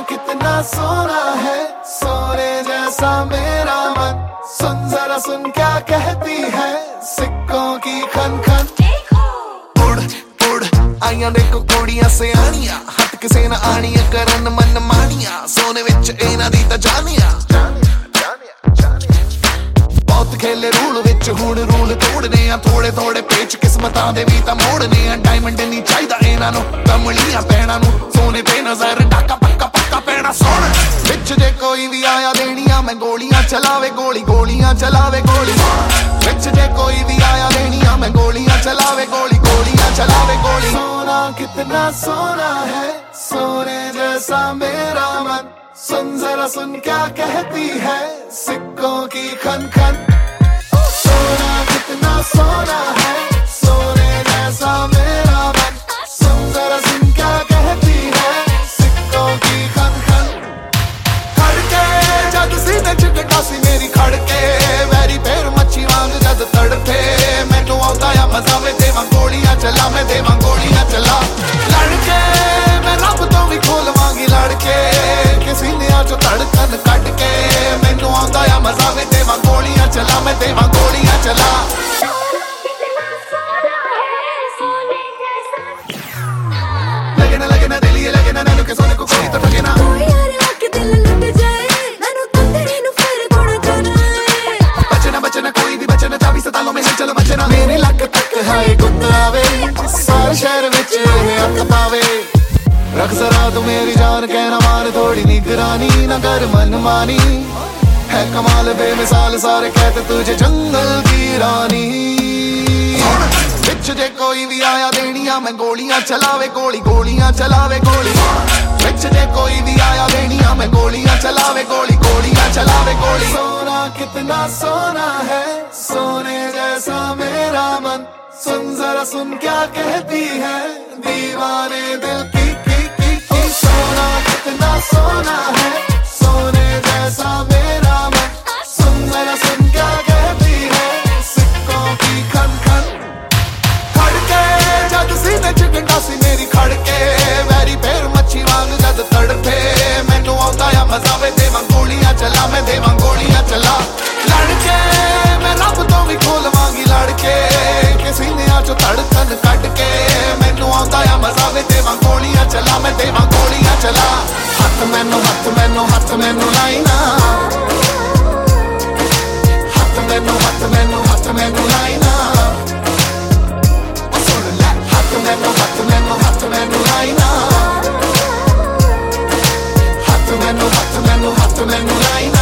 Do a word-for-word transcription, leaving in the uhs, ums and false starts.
कितना सोना है, सोने जैसा मेरा मन। सुन जरा सुन क्या कहती है सिक्कों की खन खन। उड़ उड़ आइयां देखो कुड़ियां सियाणियां, हथ किसे ना आनियां करन मन मानियां, सोने विच इन्हां दी तां जानियां। बहुत खेले रूल विच हुण रूल तोड़ने आ, थोड़े थोड़े पेच किस्मतां दे वी तां मोड़ने आ। डायमंड नहीं चाहिदा इन्हां नूं, कमलियां पैणां नूं सोने ते नजर डाका पक्का पक्का पैणा सोण। विच जे कोई भी आया देनियां मैं गोलियां चलावे, गोली गोलियां चलावे गोली। विच जे कोई भी आया देनियां मैं गोलियां चलावे, गोली गोलियां चलावे गोली। सोना कितना सोना है, सोने जैसा मेरा मन। सुन जरा सुन क्या कहती है सिक्कों की खन खन। सोना कितना सोना है, सोने जैसा मेरा मन। सुन जरा सुन क्या कहती है सिक्कों की खन खन। खड़के जद सीने च गटासी मेरी खड़के, वैरी पैर मच्छी वांग जद तड़के। मैनू आउंदा आ मजा वे देवां गोलियां चला, मैं देवां गोलियां चला। लड़के मैं रब तो भी खोलवांगी लड़के, किसी ने आ जो धड़कन कट के। मैनू आउंदा आ मजा वे देवां गोलियां चला, मैं देवां गोलियां चला। लगे ना लगे ना दिल ये लगे ना नैनू के सोने को कोई तो ठगे ना। बचना बचना कोई भी बचना, चाबी सतालों में है चलो बचना। मेरी लक तक है गुत्तावे, सारे शहर विच हक पावे। रख जरा तू मेरी जान कहना मार थोड़ी निगरानी, न कर मन मानी। है कमाल बेमिसाल सारे कहते तुझे जंगल की रानी। विच जे कोई भी आया देनियां मैं गोलियां चलावे, गोली गोलियां चलावे गोली। विच जे कोई भी आया देनियां मैं गोलियां चलावे, गोली गोलियां चलावे गोली। सोना कितना सोना है, सोने जैसा मेरा मन। सुन जरा सुन क्या कहती है दीवाने दिल की की की की। सोना कितना सोना है, सोने जैसा मेरा मन। सुन जरा सुन क्या कहती है सिक्कों की खन खन। खड़के जद सीने च गंडासी मेरी खड़के, वैरी पैर मच्छी वांग जद तड़पे। मैनू आउंदा आ मजा वे देवां गोलियां चला, मैं देवां गोलियां चला। लड़के मैं रब तो भी खोलवांगी लड़के, किसी ने आ जो धड़कन कट के। मैनू आउंदा आ मजा वे देवां गोलियां चला, मैं देवां गोलियां चला। हथ मैनू हथ मैनू हथ मैनू लाई ना, हथ मैनू हथ मैनू हथ मैनू लाई ना। सुन ले हथ मैनू हथ मैनू हथ मैनू लाई ना, हथ मैनू हथ मैनू हथ मैनू लाई ना।